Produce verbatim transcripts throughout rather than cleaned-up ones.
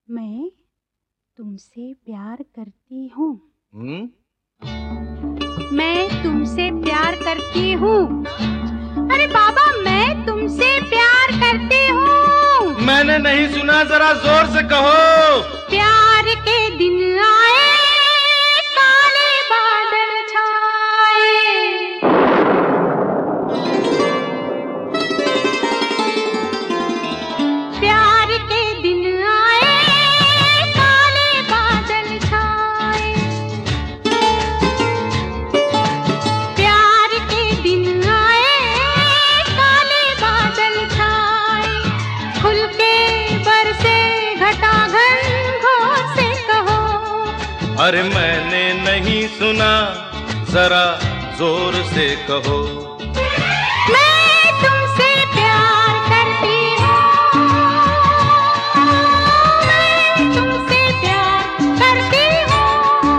मैं तुमसे प्यार करती हूँ। हम्म? मैं तुमसे प्यार करती हूँ। अरे बाबा, मैं तुमसे प्यार करती हूँ। मैंने नहीं सुना, जरा जोर से कहो। प्यार के दिन आए, काले बादल छाए। प्यार के दिन आए, काले बादल छाए। प्यार के दिन आए, काले बादल छाए। खुल के बरसे घटा घनघोर से कहो। अरे मैंने नहीं सुना, जरा जोर से कहो। मैं तुमसे प्यार करती हूँ। मैं तुमसे प्यार करती हूँ।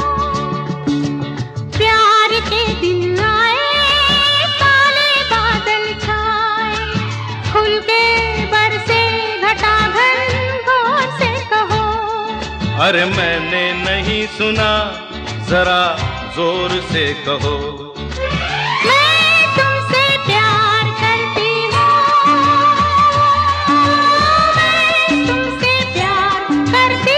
प्यार के दिन आए, काले बादल छाए। खुल के बरसे घटा घनघोर से कहो। अरे मैंने नहीं सुना, जरा जोर से कहो। मैं तुमसे प्यार करती हूँ। मैं तुमसे प्यार करती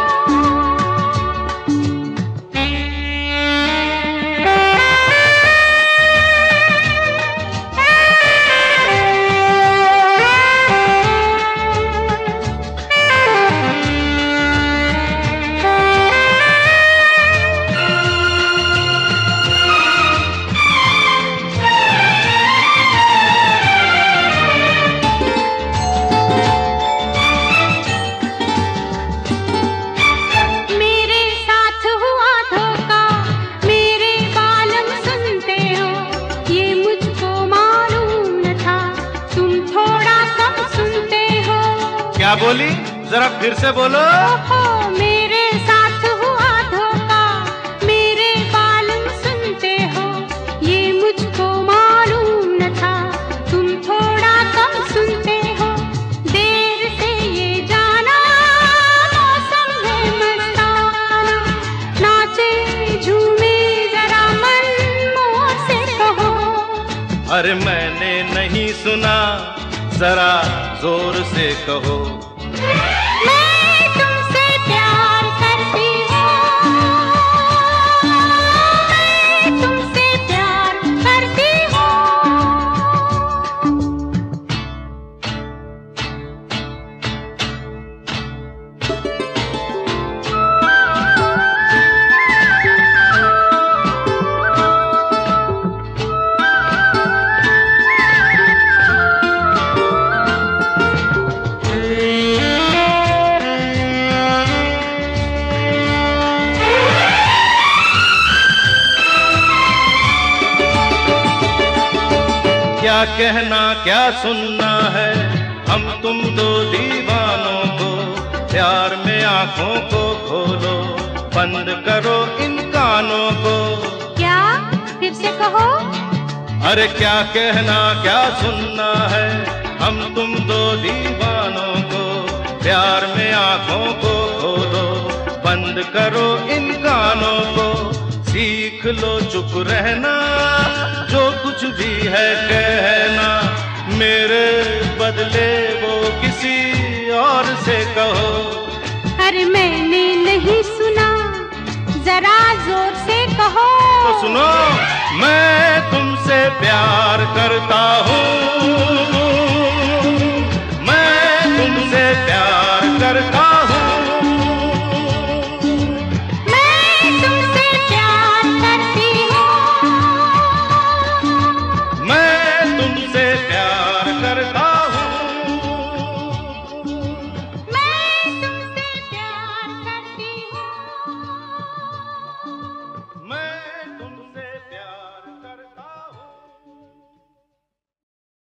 मेरे साथ हुआ धोखा, मेरे बालम सुनते हो। ये मुझको मालूम न था, तुम थोड़ा कम सुनते हो। क्या बोली, जरा फिर से बोलो। ओहो, मेरे साथ हुआ धोखा, मेरे बालम सुनते हो। ये मुझको मालूम न था, तुम थोड़ा कम सुनते हो। देर से ये जाना, मौसम है मस्ताना। नाचे झूमे जरा मन मोर से कहो। अरे मैंने नहीं सुना, जरा जोर से कहो। मैं तुमसे प्यार करती हूँ। मैं तुमसे प्यार करती हूँ। क्या कहना क्या सुनना है, हम तुम दो दीवानों को। प्यार में आंखों को खोलो, बंद करो इन कानों को। क्या? फिर से कहो। अरे क्या कहना क्या सुनना है, हम तुम दो दीवानों को। प्यार में आंखों को खोलो, बंद करो इन कानों को। सीख लो चुप रहना, जो कुछ भी है कहना। मेरे बदले वो किसी और से कहो। अरे मैंने नहीं सुना, जरा जोर से कहो। तो सुनो, मैं तुमसे प्यार करता हूँ।